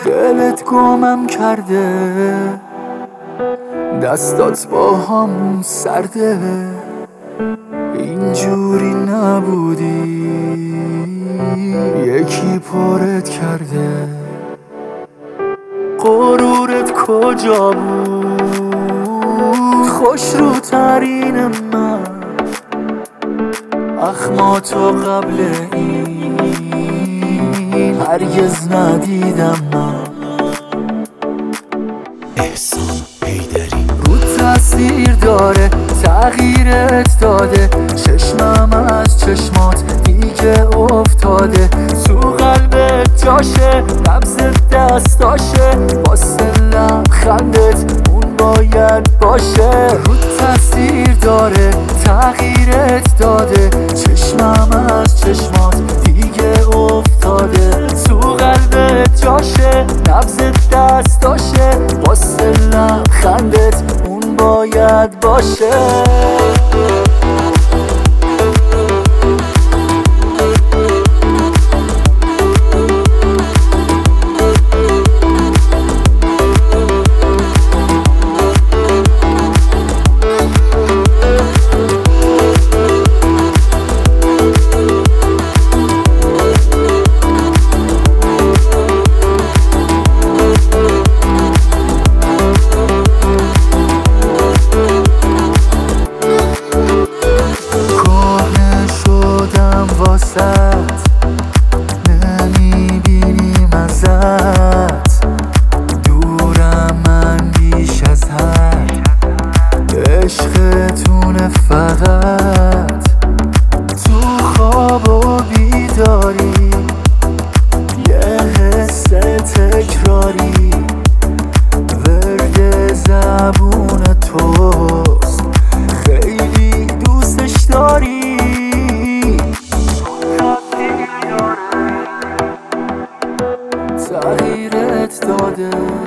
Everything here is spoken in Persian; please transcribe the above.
دلت گمم کرده، دستات با همون سرده، اینجوری نبودی، یکی پرت کرده. غرورت کجا بود؟ خوش رو ترین من اخماتو قبل این هرگز ندیدم من. احسان حیدری رو تاثیر داره، تغییرت داده، چشمم از چشمات دیگه افتاده، تو قلبت جاشه، نبض دستاشه، واسه لبخندت اون باید باشه. رو تاثیر داره، تغییرت داده، چشمم از چشمات دیگه افتاده، تو قلبت جاشه، نبض دستاشه، واسه لبخندت اون باید باشه. نمیبینیم ازت، دورم من بیش از حد، عشقتونه فقط تو خواب و بیداری، یه حس تکراری، ورد زبون توست، خیلی دوستش داری. تغییرت داده